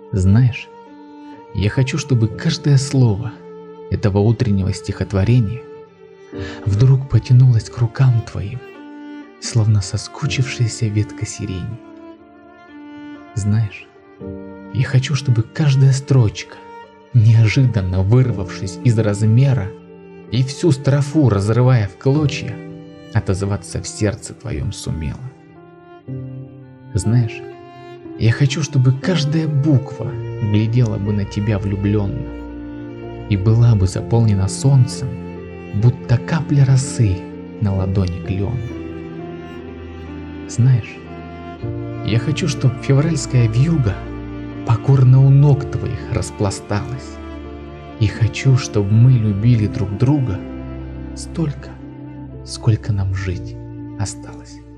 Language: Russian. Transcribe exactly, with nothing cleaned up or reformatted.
Знаешь, я хочу, чтобы каждое слово этого утреннего стихотворения вдруг потянулось к рукам твоим, словно соскучившаяся ветка сирени. Знаешь, я хочу, чтобы каждая строчка, неожиданно вырвавшись из размера и всю строфу разрывая в клочья, отозваться в сердце твоем сумела. Знаешь, я хочу, чтобы каждая буква глядела бы на тебя влюбленно и была бы заполнена солнцем, будто капля росы на ладони клена. Знаешь, я хочу, чтобы февральская вьюга покорно у ног твоих распласталась, и хочу, чтобы мы любили друг друга столько, сколько нам жить осталось.